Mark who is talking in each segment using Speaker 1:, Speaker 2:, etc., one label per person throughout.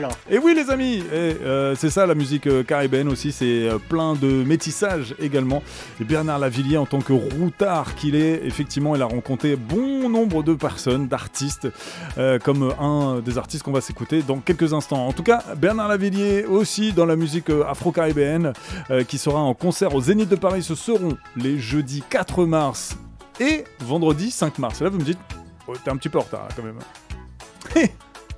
Speaker 1: là.
Speaker 2: Et oui les amis, c'est ça la musique caribéenne aussi, c'est plein de métissage également. Et Bernard Lavilliers, en tant que routard qu'il est, effectivement il a rencontré bon nombre de personnes, d'artistes, comme un des artistes qu'on va s'écouter dans quelques instants. En tout cas, Bernard Lavilliers aussi dans la musique afro-caribéenne, qui sera en concert au Zénith de Paris. Ce seront les jeudis 4 mars et vendredi 5 mars. Et là vous me dites, oh, t'es un petit peu en retard là, quand même.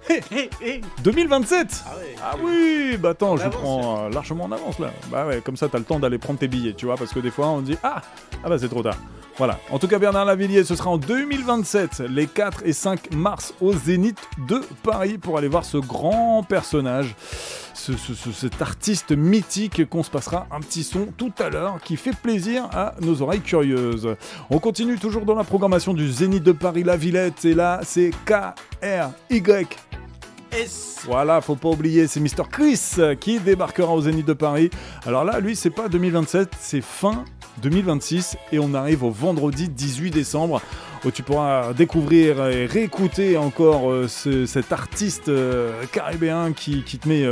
Speaker 2: 2027. Ah oui, bah attends, je prends largement en avance là. Bah ouais, comme ça t'as le temps d'aller prendre tes billets, tu vois, parce que des fois on dit ah bah c'est trop tard. Voilà. En tout cas, Bernard Lavilliers, ce sera en 2027, les 4 et 5 mars au Zénith de Paris pour aller voir ce grand personnage, cet artiste mythique qu'on se passera un petit son tout à l'heure qui fait plaisir à nos oreilles curieuses. On continue toujours dans la programmation du Zénith de Paris La Villette et là c'est KRY. Voilà, faut pas oublier, c'est Mr. Chris qui débarquera au Zénith de Paris. Alors là, lui, c'est pas 2027, c'est fin 2026 et on arrive au vendredi 18 décembre où tu pourras découvrir et réécouter encore cet artiste caribéen qui te met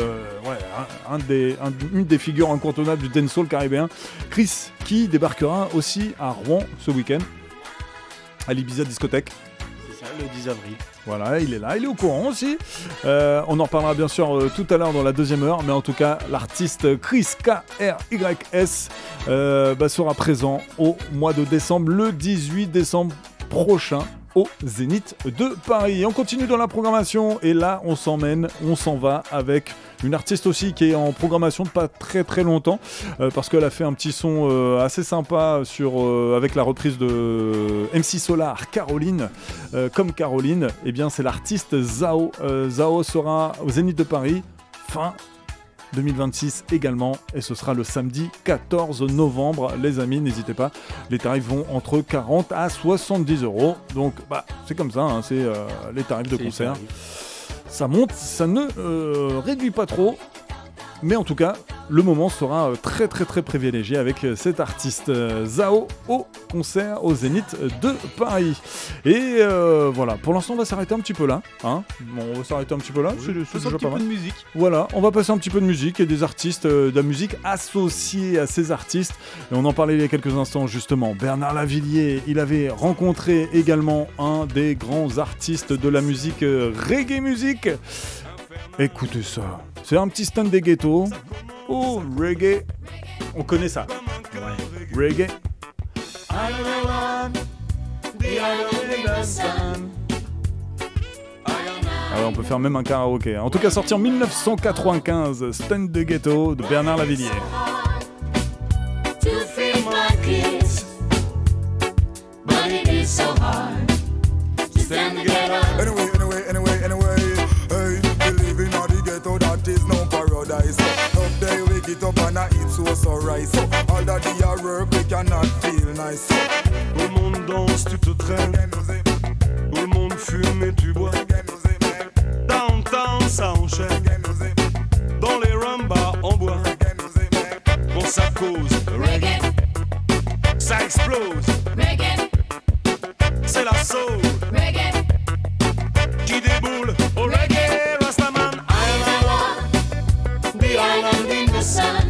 Speaker 2: une des figures incontournables du dancehall caribéen. Chris qui débarquera aussi à Rouen ce week-end à l'Ibiza Discothèque.
Speaker 1: C'est ça, le 10 avril.
Speaker 2: Voilà, il est là, il est au courant aussi. On en reparlera bien sûr tout à l'heure dans la deuxième heure, mais en tout cas, l'artiste Chris KRYS sera présent au mois de décembre, le 18 décembre prochain, au Zénith de Paris. Et on continue dans la programmation, et là, on s'en va avec une artiste aussi qui est en programmation de pas très très longtemps, parce qu'elle a fait un petit son assez sympa avec la reprise de MC Solar, Caroline, comme Caroline. Et bien c'est l'artiste Zao. Zao sera au Zénith de Paris fin 2026 également, et ce sera le samedi 14 novembre. Les amis, n'hésitez pas, les tarifs vont entre 40 à 70 €. Donc c'est comme ça, hein, c'est les tarifs de concert. Ça monte, ça ne réduit pas trop, mais en tout cas, le moment sera très très très privilégié avec cet artiste Zao au concert au Zénith de Paris. Et voilà, pour l'instant on va s'arrêter un petit peu là. Hein, on va s'arrêter un petit peu là,
Speaker 1: c'est déjà
Speaker 2: un
Speaker 1: pas mal. De musique.
Speaker 2: Voilà, on va passer un petit peu de musique et des artistes, de la musique associée à ces artistes. Et on en parlait il y a quelques instants justement. Bernard Lavilliers, il avait rencontré également un des grands artistes de la musique reggae musique. Écoutez ça, c'est un petit stand des ghettos. Oh, reggae, on connaît ça. Ouais. Reggae. Alors on peut faire même un karaoké. En tout cas, sorti en 1995, Stand de Ghetto de Bernard Lavilliers.
Speaker 3: It up and I eat so rice. So all that the work we cannot feel nice.
Speaker 4: Tout le monde danse, tu te traînes. Tout le monde fume et tu bois. Downtown ça enchaîne. Dans les rumbas on boit. Quand ça cause reggae, ça explose. Reggae, c'est la soul. Reggae, qui déboule au reggae. Rastaman,
Speaker 5: the island in the sun.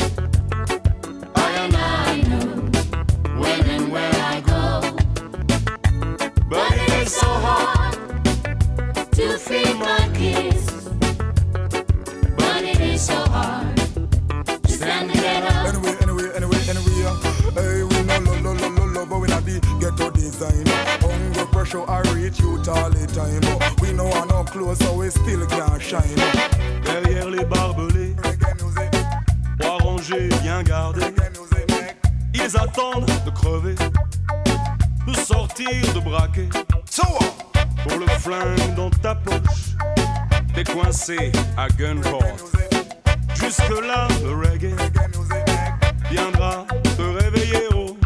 Speaker 5: I know when and where I go. But it is so hard to feed my kids. But it is so hard to stand and get up.
Speaker 3: Anyway, hey, we no love, but we not the ghetto design. Hunger pressure, I reach you all the time. We know I no clothes, so we still can't shine.
Speaker 4: Derrière les barbelés, trois rangés bien gardés, ils attendent de crever, de sortir, de braquer. Pour le flingue dans ta poche, t'es coincé à Gunport. Jusque-là, le reggae viendra te réveiller au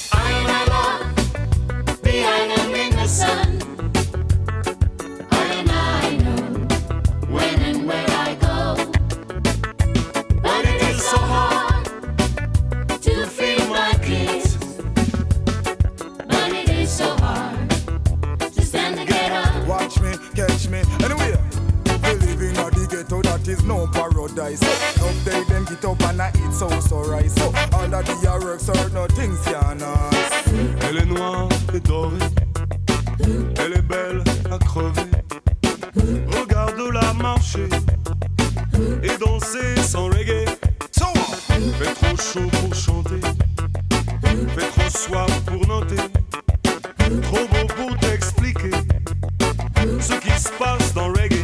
Speaker 5: the island in the sun. I know when and where I go. But it is so hard to feed my kids. But it is so hard to stand and get up.
Speaker 3: Watch me, catch me, anyway. We live in the ghetto that that is no paradise. So, no day them get up and I eat so rice. So, all of the works are no things can ask.
Speaker 4: Elle est noire et dorée, elle est belle à crever. Regarde-la marcher et danser sans reggae. Fait trop chaud pour chanter, fait trop soif pour noter, trop beau pour t'expliquer ce qui se passe dans reggae.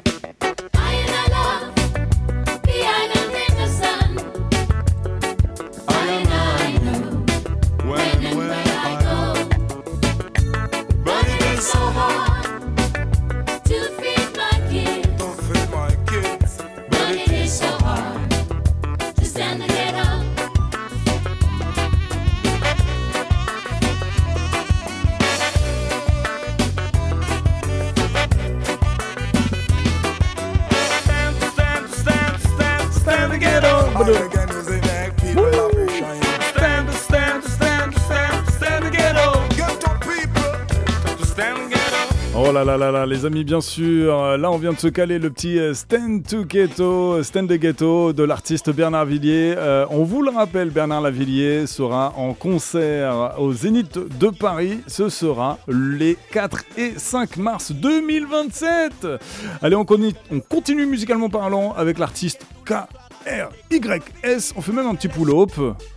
Speaker 2: Oh là là là là, les amis, bien sûr. Là, on vient de se caler le petit Stand to Ghetto, Stand the Ghetto de l'artiste Bernard Villiers. On vous le rappelle, Bernard Lavilliers sera en concert au Zénith de Paris. Ce sera les 4 et 5 mars 2027. Allez, on continue musicalement parlant avec l'artiste KRYS. On fait même un petit pull-up.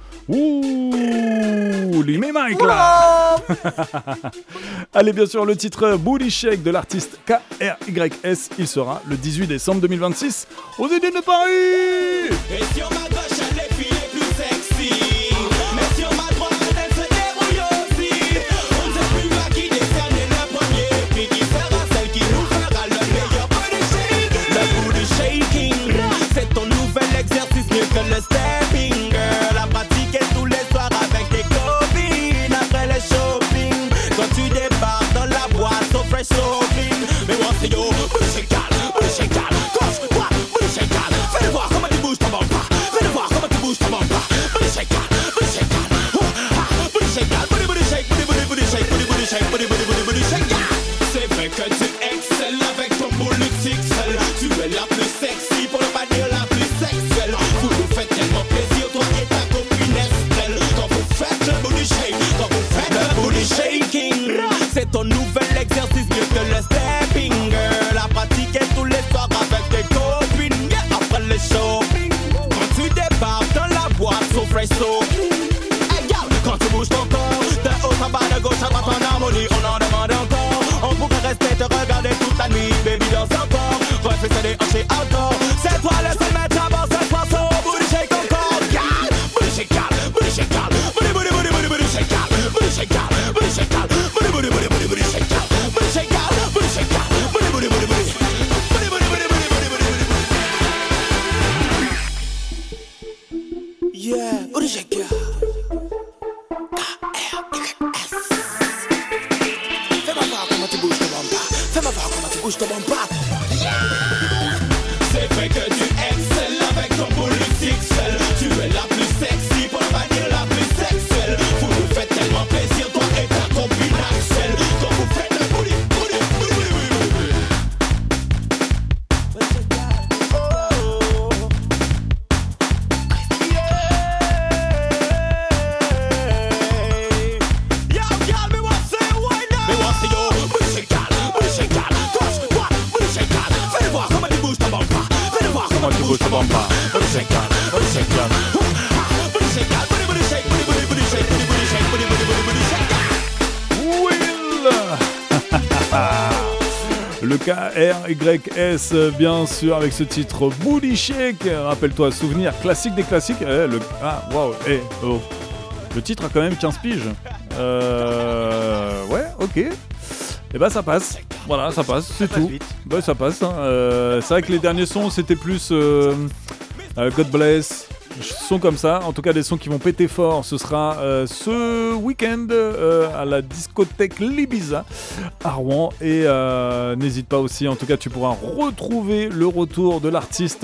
Speaker 2: Ouh, Limé Mike là. Allez, bien sûr, le titre Booty Shake de l'artiste KRYS, il sera le 18 décembre 2026 aux Zénith de Paris.
Speaker 6: Et sur ma gauche, les filles les plus sexy, mais sur ma droite, elles se débrouillent aussi. On ne sait plus à qui décerner le premier, puis qui sera celle qui nous fera le meilleur booty shake. Le booty shaking, c'est ton nouvel exercice mieux que le stepping, girl. La pratique est tous les soirs avec tes copines après les shopping. Quand tu débarques dans la boîte, so fresh, so clean. Mais moi c'est yo, booty shake, gauche, droite, booty shake. Fais-le voir comment tu bouges ton bras. Fais-le voir comment tu bouges ton bras. Booty shake, booty shake, booty shake, booty shake, booty shake, booty shake, booty shake. C'est vrai que tu excelles avec ton boule XL. Tu es la plus sexy pour ne pas dire la plus sexuelle. Vous nous faites tellement plaisir, toi et ta copine Estelle. Quand vous faites le booty shake, quand vous faites le booty shaking, c'est ton nouvel exercice mieux que le stepping, girl. La pratique est tous les soirs avec tes copines, yeah, après le shopping. Quand tu débarques dans la boîte, so fresh, so clean. Hey, girl, quand tu bouges ton corps, de haut en bas, de gauche à droite en harmonie, on en demande encore. On pourrait rester te regarder toute la nuit, baby, danse encore. Refais des hanches et outdoor. C'est toi le seul maître à bord, ce soir, so booty shake encore, girl. Booty shake, booty shake, booty, booty, booty, booty, booty shake, booty shake, booty shake, booty, booty, booty, booty, booty shake, booty shake, booty shake, booty, booty, booty, booty. Yeah, booty shake, KRYS. Fais-moi voir comment tu bouges ton bamba. Fais-moi voir comment tu bouges ton bamba. C'est vrai que tu excelles avec ton boule XL. Tu es la plus sexy pour ne pas dire la plus sexuelle. Vous nous faites tellement plaisir, toi et ta copine Axel. Quand vous faites le booty, booty, booty, booty, booty, booty.
Speaker 2: Le KRYS, bien sûr, avec ce titre Booty Shake. Rappelle-toi, souvenir classique des classiques. Le titre a quand même 15 piges. Ouais, ok. Et bah ça passe. Voilà, ça passe, c'est tout. Bah ça passe. Hein. C'est vrai que les derniers sons, c'était plus God Bless, sons comme ça, en tout cas des sons qui vont péter fort. Ce sera ce week-end à la discothèque L'Ibiza à Rouen. Et n'hésite pas aussi, en tout cas tu pourras retrouver le retour de l'artiste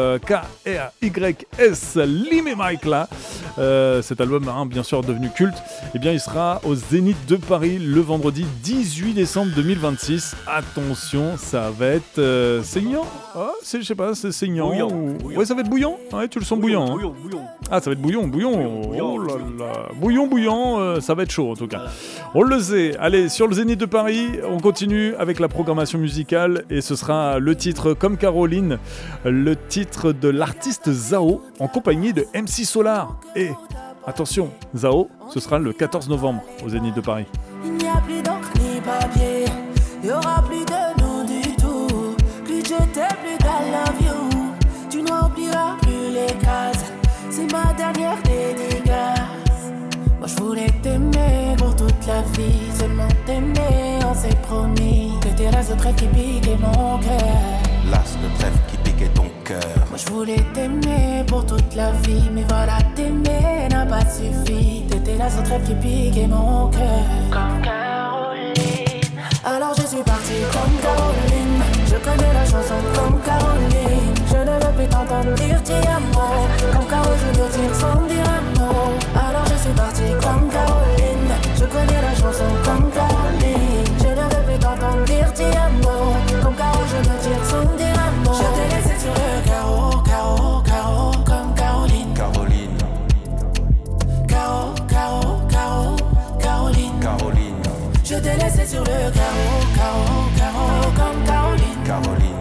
Speaker 2: KRYS Limé Mike là. Cet album, bien sûr devenu culte, et bien il sera au Zénith de Paris le vendredi 18 décembre 2026. Attention, ça va être saignant. Je sais pas, c'est saignant.
Speaker 1: Bouillant.
Speaker 2: Ouais, ça va être bouillant. Ouais, tu le sens bouillant. Hein.
Speaker 1: Bouillon.
Speaker 2: Ah, ça va être bouillant. Oh là là. Bouillant, ça va être chaud en tout cas. On le sait. Allez, sur le Zénith de Paris, on continue avec la programmation musicale et ce sera le titre Comme Caroline, le titre de l'artiste Zao en compagnie de MC Solar. Et attention, Zao, ce sera le 14 novembre au Zénith de Paris.
Speaker 7: Il n'y a plus d'encre ni papier, il n'y aura plus de nom du tout. Plus je t'aime, plus I love you. Tu n'empliras plus les cases, c'est ma dernière dédicace. Moi je voulais t'aimer pour toute la vie, seulement t'aimer, on s'est promis. T'étais l'as de trèfle qui piquait mon cœur.
Speaker 8: L'as de trèfle qui piquait ton cœur.
Speaker 7: Moi je voulais t'aimer pour toute la vie, mais voilà, t'aimer n'a pas suffi. T'étais l'as de trèfle qui piquait mon cœur. Comme Caroline. Alors je suis partie comme Caroline. Je connais la chanson comme Caroline. Je ne veux plus t'entendre dire ti amo. Comme Caro je veux dire sans dire un mot. Alors je suis partie comme Caroline. Je connais la chanson comme Caroline. Je ne veux plus t'entendre dire ti amo. Comme Caro je veux dire sans dire un mot. Je t'ai laissé sur le carreau, carreau, carreau. Comme Caroline.
Speaker 8: Caroline.
Speaker 7: Caro, Caro, Caro, Caroline.
Speaker 8: Caroline.
Speaker 7: Je t'ai laissé sur le carreau, carreau, carreau. Comme Caroline.
Speaker 8: Caroline.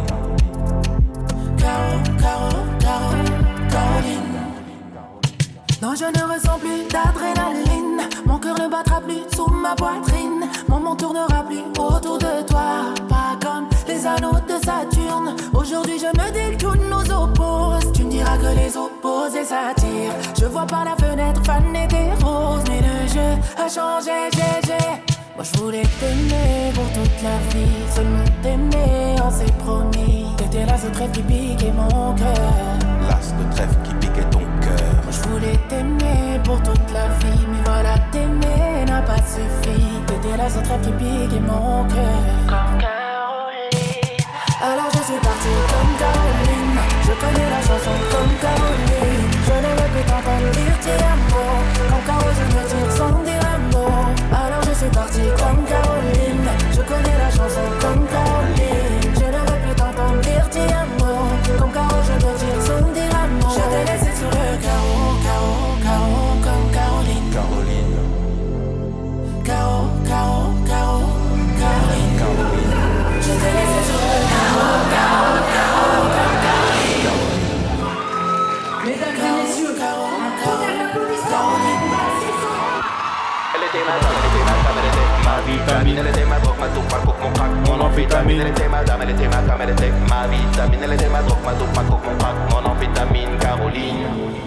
Speaker 7: Caro, Caro, Caro, Caroline. Non, je ne ressens plus d'adrénaline. Mon cœur ne battra plus sous ma poitrine. Mon monde tournera plus autour de toi. Pas comme les anneaux de Saturne. Aujourd'hui je me dis que tout nous oppose. Tu me diras que les opposés s'attirent. Je vois par la fenêtre faner des roses. Mais le jeu a changé, Moi je voulais t'aimer pour toute la vie. Seulement t'aimer, on s'est promis. T'étais l'as de trèfle qui piquait mon cœur.
Speaker 8: L'as de trèfle qui piquait ton cœur.
Speaker 7: Moi je voulais t'aimer pour toute la vie. Mais voilà, t'aimer n'a pas suffi. T'étais l'as de trèfle qui piquait mon cœur. Comme Caroline. Alors je suis partie comme Caroline. Je connais la chanson comme Caroline. Je ne veux plus t'entendre dire ti amo. Comme Caro je veux dire sans dire un mot. Alors je suis partie comme Caroline. Je connais la chanson comme Caroline. Je ne veux plus t'entendre dire ti amo. Comme Caro je veux dire sans dire un mot. Je t'ai laissé sur le carreau, carreau, carreau. Comme Caroline.
Speaker 8: Caroline.
Speaker 7: Caro, Caro, Caro, Caroline.
Speaker 8: Caroline.
Speaker 7: Je t'ai laissé sur le carreau, carreau, carreau. Comme Caroline. Mesdames et messieurs, Caro, Caroline.
Speaker 8: Elle était madame, elle était madame, elle était ma vitamine. Elle était ma drogue, ma dope, ma coke, mon crack, mon amphétamine. Elle était madame, elle était ma cam, elle était ma vitamine. Elle était ma drogue, ma dope, ma coke, mon crack, mon amphétamine. Caroline.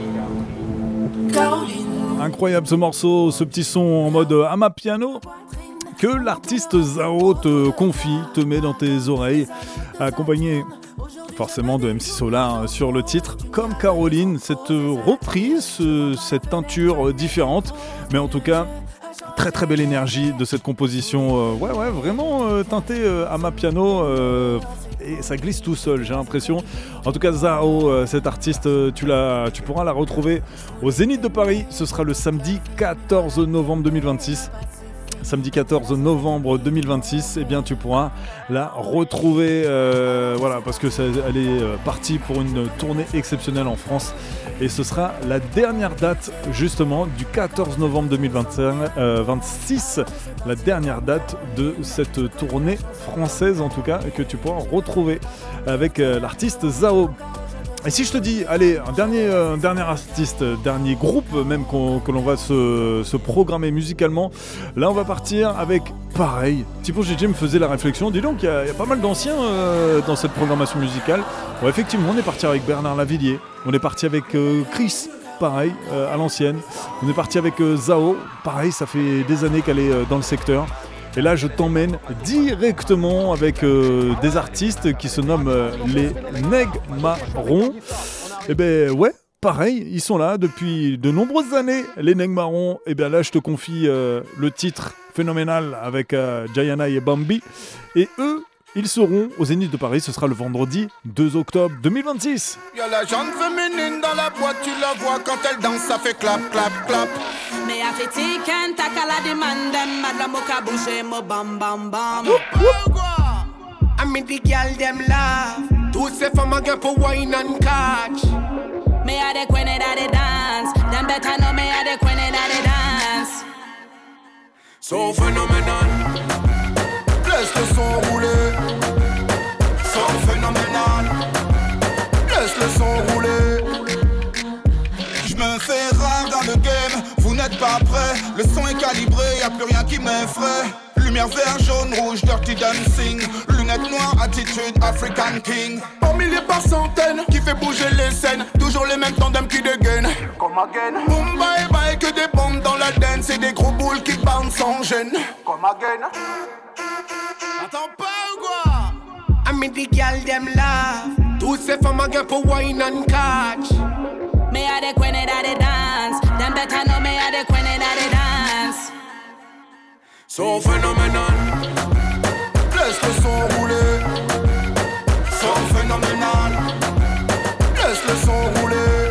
Speaker 7: Caroline.
Speaker 2: Incroyable ce morceau, ce petit son en mode amapiano que l'artiste Zao te confie, te met dans tes oreilles, accompagné forcément de MC Solar sur le titre Comme Caroline. Cette reprise, cette teinture différente, mais en tout cas très très belle énergie de cette composition, vraiment teintée amapiano. Et ça glisse tout seul, j'ai l'impression. En tout cas, Zao, cet artiste, tu pourras la retrouver au Zénith de Paris. Ce sera le samedi 14 novembre 2026. Samedi 14 novembre 2026, eh bien tu pourras la retrouver, parce que elle est partie pour une tournée exceptionnelle en France. Et ce sera la dernière date justement du 14 novembre 2026, la dernière date de cette tournée française en tout cas, que tu pourras retrouver avec l'artiste Zao. Et si je te dis, allez, un dernier artiste, dernier groupe même que l'on va se programmer musicalement, là on va partir avec, pareil, Tipo GG me faisait la réflexion, dis donc, il y a pas mal d'anciens dans cette programmation musicale. Bon, effectivement, on est parti avec Bernard Lavilliers, on est parti avec Chris, pareil, à l'ancienne, on est parti avec Zao, pareil, ça fait des années qu'elle est dans le secteur. Et là, je t'emmène directement avec des artistes qui se nomment les Nègres Marrons. Et ben ouais, pareil, ils sont là depuis de nombreuses années. Les Nègres Marrons, et bien là, je te confie le titre phénoménal avec Jayana et Bambi. Et eux, ils seront au Zénith de Paris, ce sera le vendredi 2 octobre 2026.
Speaker 3: Y'a la jante féminine dans la boîte, tu la vois quand elle danse, ça fait clap, clap, clap.
Speaker 9: Me a fi tiken, takala demand them, madla moka bouche mo bam bam bam.
Speaker 3: I mean the girl them laugh. Tous ces femmes again pour wine and catch.
Speaker 9: Me a the queen that they dance, them better know me a the queen that they dance.
Speaker 3: So phénoménal. Laisse le son rouler. So phénoménal. Laisse le son rouler. Je me fais rare dans le game, vous n'êtes pas prêts. Le son est calibré, y'a plus rien qui m'effraie. Lumière vert, jaune, rouge, dirty dancing. Lunettes noires, attitude, African king. Par milliers, par centaines, qui fait bouger les scènes. Toujours les mêmes tandems qui dégainent. Comme again. Boom, bye bye, que des bombes dans la dance. Et des gros boules qui bounce sans gêne. Comme again. Attends pas ou quoi? I mean the girl them laugh. Tous ces femmes again pour wine and catch.
Speaker 9: Me a the queen that they dance, them better know me a the queen that they dance.
Speaker 3: So phénoménal. Laisse le son rouler. So phénoménal. Laisse le son rouler.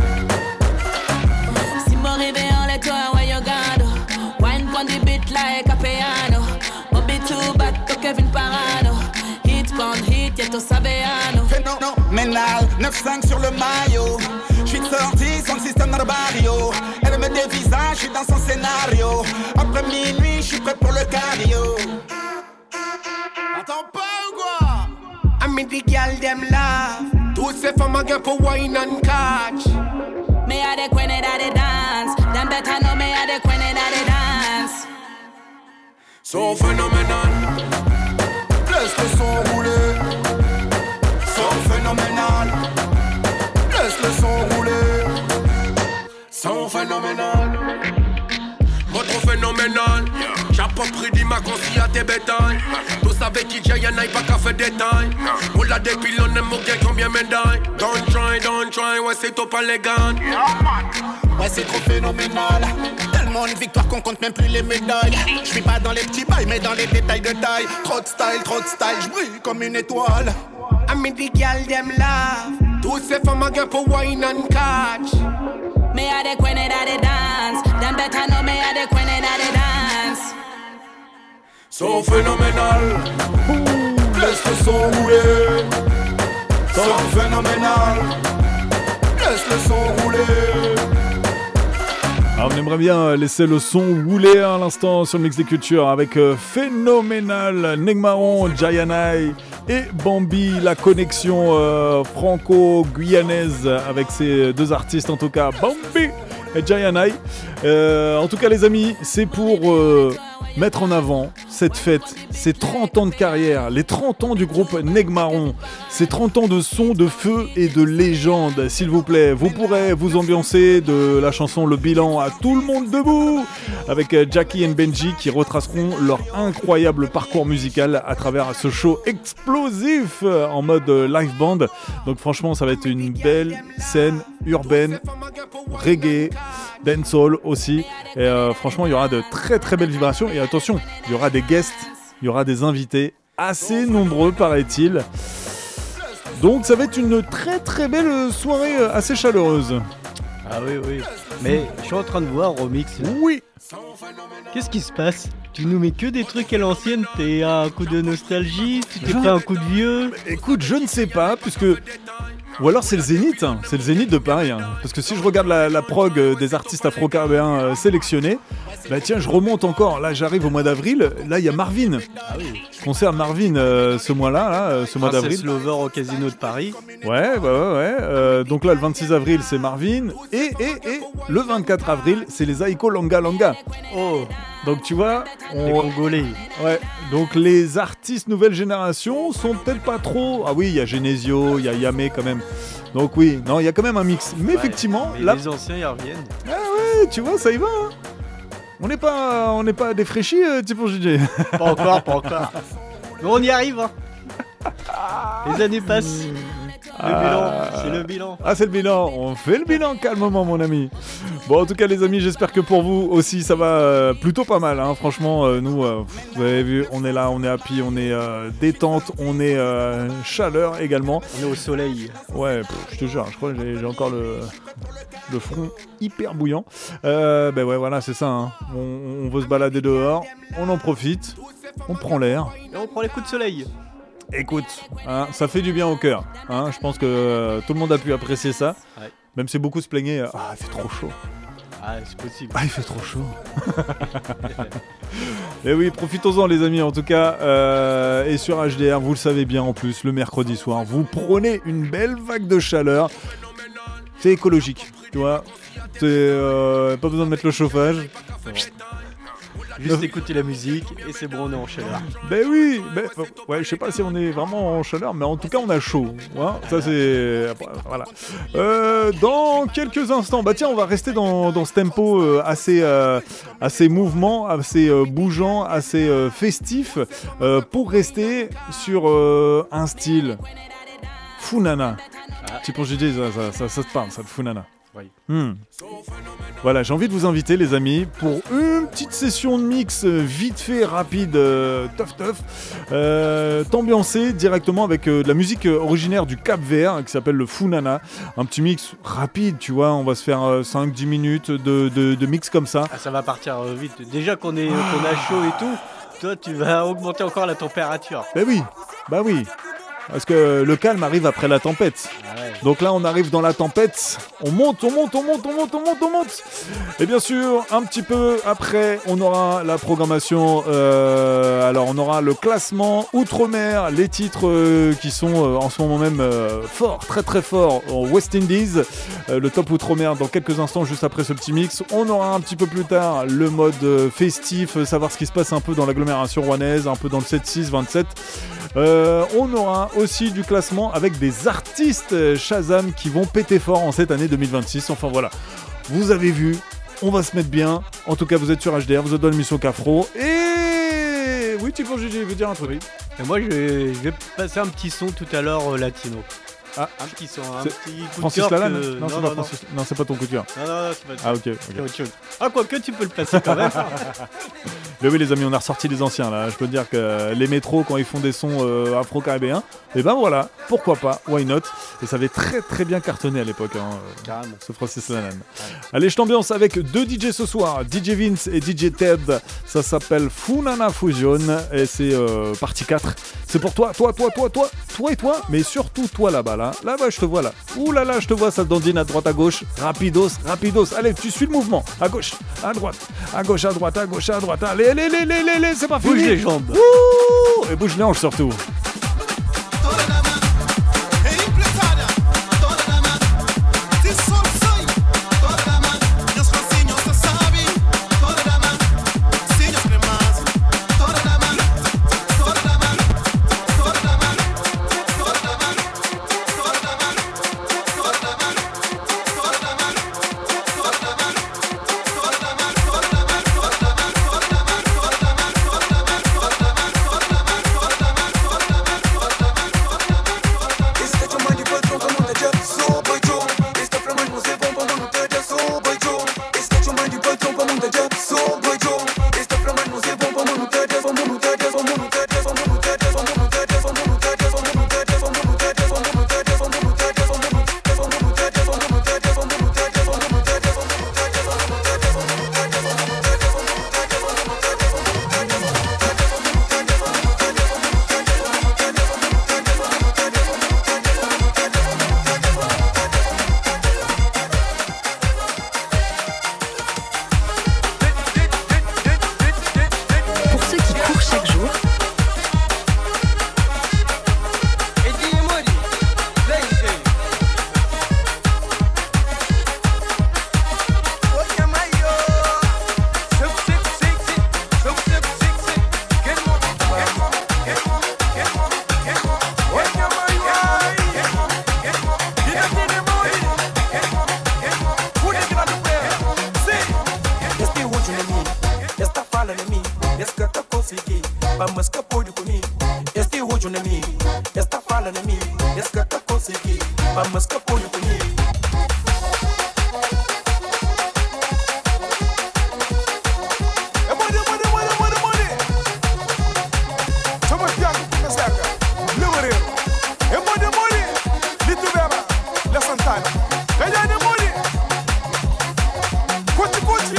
Speaker 9: Si mon réveillon les toits where you gone? Wine pon the beat like a piano. Bobby too bad to Kevin Parano. Hit pon hit, y'a tout saveano.
Speaker 3: Phénoménal, 9-5 sur le maillot. J'suis sorti sans le système dans le barrio. Elle me dévisage, j'suis dans son scénario. Après minuit, j'suis prêt pour le cardio. Attends pas ou quoi? I mean the girl them laugh. Tous ces femmes again pour wine and catch.
Speaker 9: Me a the queen that they dance, them better know me a the queen that they dance.
Speaker 3: So phénoménal. Laisse le son rouler. So phénoménal. Laisse le son rouler. Son phénoménal.
Speaker 10: Moi trop phénoménal. J'approprie ma consigne à tes bétails. Tous avec qui j'ai y'en a pas qu'à faire détail. On l'a dépile, on aime gain combien médailles. Don't try, ouais c'est top pas les gants.
Speaker 3: Ouais c'est trop phénoménal. Tellement de victoires qu'on compte même plus les médailles. Je suis pas dans les petits bails mais dans les détails de taille. Trop de style, j'brille comme une étoile. I mean the girl them laugh. Tous ces femmes again pour wine and catch.
Speaker 9: Me a the queen that they dance, them better know me a the queen that they dance.
Speaker 3: So phénoménal. Laisse le son rouler. So phénoménal. Laisse le son rouler.
Speaker 2: Alors on aimerait bien laisser le son rouler à l'instant sur le Mix des Cultures avec Phénoménal, Nègres Marrons, Jayanai et Bambi, la connexion franco-guyanaise avec ces deux artistes en tout cas, Bambi et Jayanai. En tout cas les amis, c'est pour mettre en avant cette fête, ces 30 ans de carrière, les 30 ans du groupe Nègres Marrons, ces 30 ans de son, de feu et de légende, s'il vous plaît. Vous pourrez vous ambiancer de la chanson Le Bilan à Tout le monde debout avec Jackie et Benji qui retraceront leur incroyable parcours musical à travers ce show explosif en mode live band. Donc franchement, ça va être une belle scène urbaine, reggae, dancehall aussi. Et franchement, il y aura de très très belles vibrations. Et attention, il y aura des guests, il y aura des invités assez nombreux, paraît-il. Donc ça va être une très très belle soirée assez chaleureuse.
Speaker 1: Ah oui. Mais je suis en train de voir Romix là.
Speaker 2: Oui.
Speaker 1: Qu'est-ce qui se passe? Tu nous mets que des trucs à l'ancienne, t'es à un coup de nostalgie, tu t'es pris un coup de vieux?
Speaker 2: Écoute, je ne sais pas, puisque... Ou alors c'est le Zénith, hein. C'est le Zénith de Paris. Hein. Parce que si je regarde la prog des artistes afro-caribéens sélectionnés, bah tiens, je remonte encore. Là, j'arrive au mois d'avril. Là, il y a Marvin. Ah oui. Concert Marvin ce mois-là, ce mois d'avril.
Speaker 1: C'est Lover au Casino de Paris.
Speaker 2: Ouais. Donc là, le 26 avril, c'est Marvin. Et le 24 avril, c'est les Aiko Langa Langa.
Speaker 1: Oh.
Speaker 2: Donc tu vois,
Speaker 1: les Congolais.
Speaker 2: Ouais. Donc les artistes nouvelle génération sont peut-être pas trop. Ah oui, il y a Genesio, il y a Yamé quand même. Donc oui, non, il y a quand même un mix. Mais effectivement,
Speaker 1: mais
Speaker 2: là,
Speaker 1: les anciens ils reviennent.
Speaker 2: Ah ouais, tu vois, ça y va. Hein. On n'est pas défraîchis, Tipon JJ.
Speaker 1: Pas encore. Mais on y arrive. Hein. Les années passent. Le bilan. C'est le bilan.
Speaker 2: Ah, c'est le bilan. On fait le bilan calmement, mon ami. Bon, en tout cas, les amis, j'espère que pour vous aussi, ça va plutôt pas mal. Hein. Franchement, nous, vous avez vu, on est là, on est happy, on est détente, on est chaleur également.
Speaker 1: On est au soleil.
Speaker 2: Ouais, je te jure, je crois que j'ai encore le front hyper bouillant. Ben ouais, voilà, c'est ça. Hein. On veut se balader dehors, on en profite, on prend l'air.
Speaker 1: Et on prend les coups de soleil.
Speaker 2: Écoute, hein, ça fait du bien au cœur. Hein, je pense que tout le monde a pu apprécier ça.
Speaker 1: Ouais.
Speaker 2: Même si beaucoup se plaignaient. Ah, il fait trop chaud.
Speaker 1: Ah, c'est possible.
Speaker 2: Ah, il fait trop chaud. Et oui, profitons-en les amis en tout cas. Et sur HDR, vous le savez bien en plus, le mercredi soir, vous prenez une belle vague de chaleur. C'est écologique, tu vois. C'est pas besoin de mettre le chauffage.
Speaker 1: Juste écouter la musique et c'est bon, on est en chaleur.
Speaker 2: Ben oui, ouais, je sais pas si on est vraiment en chaleur, mais en tout cas on a chaud. Hein, ça c'est voilà. Dans quelques instants, bah tiens, on va rester dans ce tempo assez mouvement, assez bougeant, assez festif, pour rester sur un style Funana. Tu penses que ça te parle, ça, de Funana?
Speaker 1: Oui.
Speaker 2: Voilà, j'ai envie de vous inviter les amis pour une petite session de mix vite fait, rapide, tough, t'ambiancer directement avec de la musique originaire du Cap-Vert qui s'appelle le Funana. Un petit mix rapide, tu vois, on va se faire 5-10 minutes de mix comme ça.
Speaker 1: Ah, ça va partir vite. Déjà qu'on a chaud et tout, toi tu vas augmenter encore la température.
Speaker 2: Bah oui. Parce que le calme arrive après la tempête.
Speaker 1: Ah ouais.
Speaker 2: Donc là, on arrive dans la tempête. On monte. Et bien sûr, un petit peu après, on aura la programmation. Alors, on aura le classement Outre-mer, les titres qui sont en ce moment même forts, très très forts en West Indies. Le top Outre-mer dans quelques instants, juste après ce petit mix. On aura un petit peu plus tard le mode festif, savoir ce qui se passe un peu dans l'agglomération rouennaise, un peu dans le 7-6-27. On aura aussi du classement avec des artistes Shazam qui vont péter fort en cette année 2026. Enfin voilà, vous avez vu, on va se mettre bien. En tout cas, vous êtes sur HDR, vous êtes dans l'émission Cafro. Et oui, tu penses que je veux dire un truc.
Speaker 1: Et moi, je vais passer un petit son tout à l'heure latino.
Speaker 2: Ah,
Speaker 1: un petit son, un petit coup de
Speaker 2: Francis
Speaker 1: cœur
Speaker 2: Lalanne
Speaker 1: que...
Speaker 2: Non, c'est pas Francis. Non, c'est pas ton coup de cœur.
Speaker 1: Non, c'est pas
Speaker 2: Ah, ok.
Speaker 1: c'est autre chose. Ah, quoique, tu peux le passer quand même.
Speaker 2: Mais oui, les amis, on a ressorti les anciens là. Je peux te dire que les métros, quand ils font des sons afro-caribéens, et ben voilà, pourquoi pas, why not. Et ça avait très très bien cartonné à l'époque, hein, ce Francis Lalanne. Ouais. Allez, je t'ambiance avec deux DJ ce soir, DJ Vince et DJ Ted. Ça s'appelle Funana Fusion et c'est partie 4. C'est pour toi et toi, mais surtout toi là-bas, là-bas je te vois là. Ouh là là, je te vois, ça dandine à droite, à gauche, rapidos. Allez, tu suis le mouvement, à gauche, à droite, à gauche, à droite, à gauche, à droite. Allez, c'est pas fini.
Speaker 1: Bouge les jambes.
Speaker 2: Ouh, et bouge les hanches surtout.
Speaker 3: Toda apoio comigo. É money. Chama Tiago na seca. Leoreiro. É money. Lito Beba. La Santana. Ganha de money. Cuti.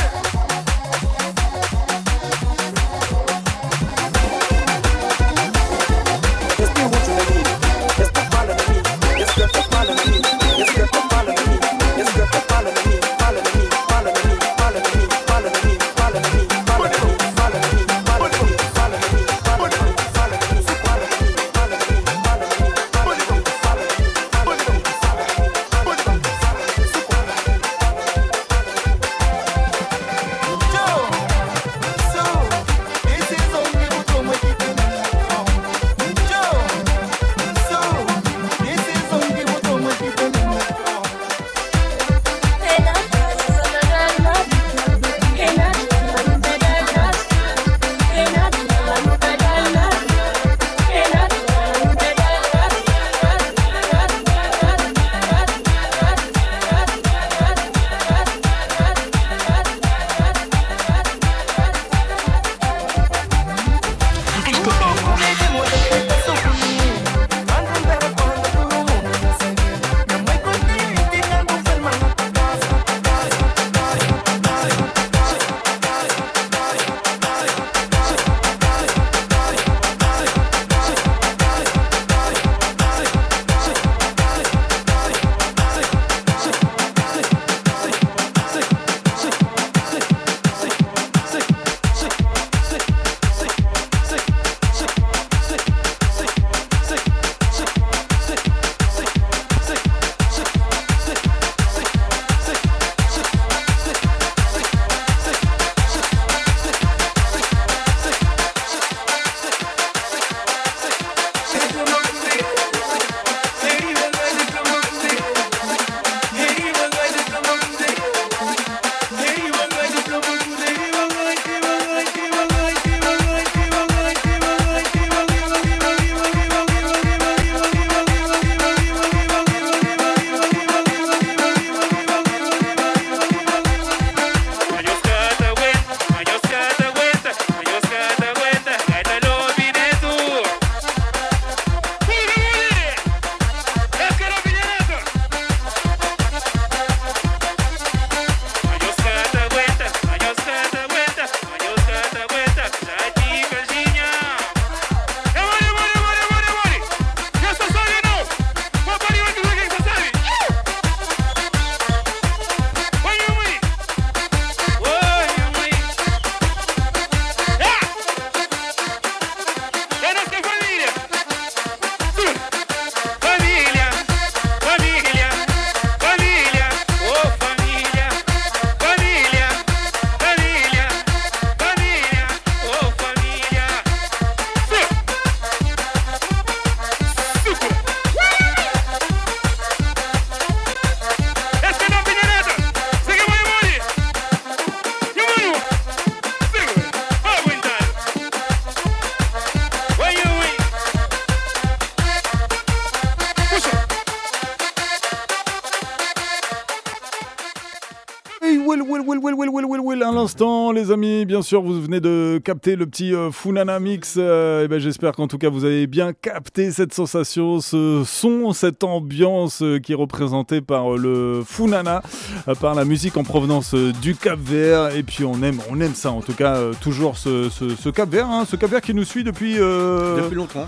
Speaker 2: À l'instant, les amis, bien sûr, vous venez de capter le petit Funana Mix. Et ben, j'espère qu'en tout cas, vous avez bien capté cette sensation, ce son, cette ambiance qui est représentée par le Funana, par la musique en provenance du Cap-Vert. Et puis, on aime ça, en tout cas, toujours ce Cap-Vert, hein, ce Cap-Vert qui nous suit depuis...
Speaker 1: Depuis longtemps.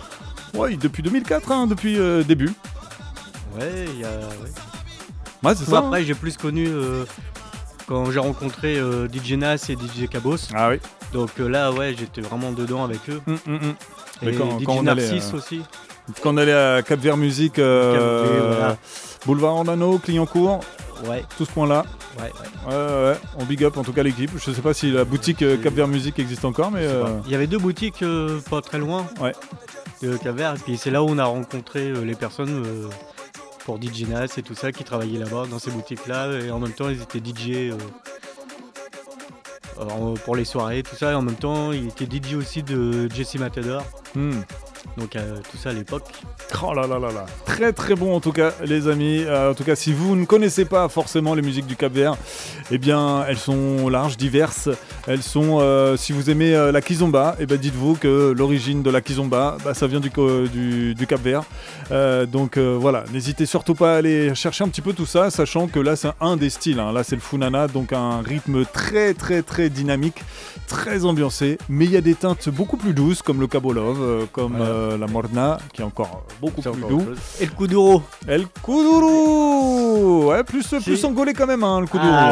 Speaker 2: Oui, depuis 2004, hein, depuis début.
Speaker 1: Ouais, il y a...
Speaker 2: Ouais, c'est ça.
Speaker 1: Après, j'ai plus connu... quand j'ai rencontré DJ Nas et DJ Cabos.
Speaker 2: Ah oui.
Speaker 1: Donc là, ouais, j'étais vraiment dedans avec eux. Et
Speaker 2: quand
Speaker 1: DJ
Speaker 2: on
Speaker 1: Narcisse
Speaker 2: allait,
Speaker 1: aussi.
Speaker 2: Quand on allait à Cap-Vert Musique,
Speaker 1: voilà.
Speaker 2: Boulevard Orlano, Clignancourt,
Speaker 1: ouais.
Speaker 2: Tout ce coin-là.
Speaker 1: Ouais.
Speaker 2: On big up en tout cas l'équipe. Je sais pas si la boutique Cap-Vert Musique existe encore, mais...
Speaker 1: Il y avait deux boutiques pas très loin de Cap-Vert. Et puis c'est là où on a rencontré les personnes... pour DJ Nas et tout ça, qui travaillaient là-bas dans ces boutiques-là, et en même temps ils étaient DJ pour les soirées, tout ça, et en même temps il était DJ aussi de Jesse Matador. Donc tout ça à l'époque.
Speaker 2: Oh là là là là. Très très bon en tout cas les amis. En tout cas si vous ne connaissez pas forcément les musiques du Cap-Vert, eh bien elles sont larges, diverses. Elles sont, si vous aimez la kizomba, eh ben dites-vous que l'origine de la kizomba, ça vient du Cap-Vert. Donc voilà, n'hésitez surtout pas à aller chercher un petit peu tout ça, sachant que là c'est un des styles. Là c'est le funana, donc un rythme très très très dynamique, très ambiancé. Mais il y a des teintes beaucoup plus douces comme le Kabolov, comme la Morna, qui est encore beaucoup plus doux.
Speaker 1: Et le Kuduro.
Speaker 2: El Kuduro. Ouais, plus angolais quand même, hein, le Kuduro.